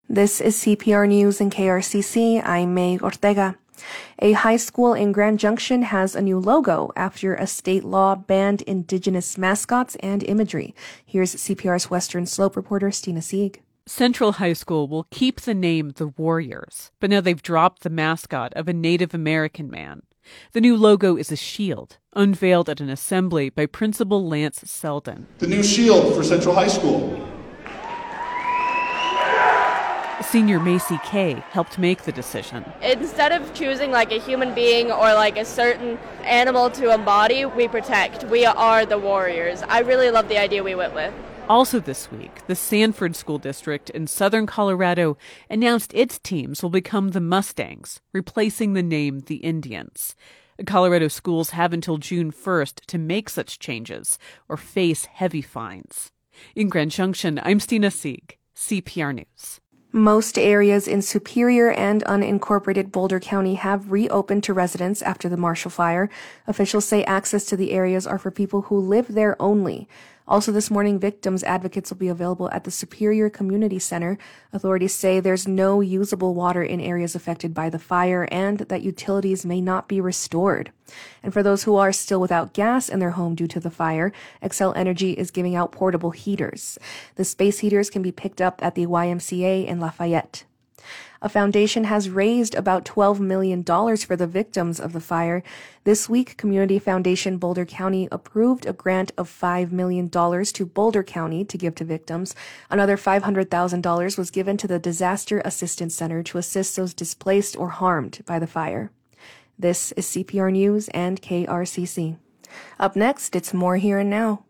This is CPR News and KRCC. I'm May Ortega. A high school in Grand Junction has a new logo after a state law banned indigenous mascots and imagery. Here's CPR's Western Slope reporter Stina Sieg. Central High School will keep the name The Warriors, but now they've dropped the mascot of a Native American man. The new logo is a shield, unveiled at an assembly by Principal Lance Selden. The new shield for Central High School. Senior Macy Kay helped make the decision. Instead of choosing like a human being or like a certain animal to embody, we protect. We are the warriors. I really love the idea we went with. Also this week, the Sanford School District in southern Colorado announced its teams will become the Mustangs, replacing the name the Indians. Colorado schools have until June 1st to make such changes or face heavy fines. In Grand Junction, I'm Stina Sieg, CPR News. Most areas in Superior and unincorporated Boulder County have reopened to residents after the Marshall Fire. Officials say access to the areas are for people who live there only. Also this morning, victims advocates will be available at the Superior Community Center. Authorities say there's no usable water in areas affected by the fire and that utilities may not be restored. And for those who are still without gas in their home due to the fire, Xcel Energy is giving out portable heaters. The space heaters can be picked up at the YMCA in Lafayette. A foundation has raised about $12 million for the victims of the fire. This week, Community Foundation Boulder County approved a grant of $5 million to Boulder County to give to victims. Another $500,000 was given to the Disaster Assistance Center to assist those displaced or harmed by the fire. This is CPR News and KRCC. Up next, it's More Here and Now.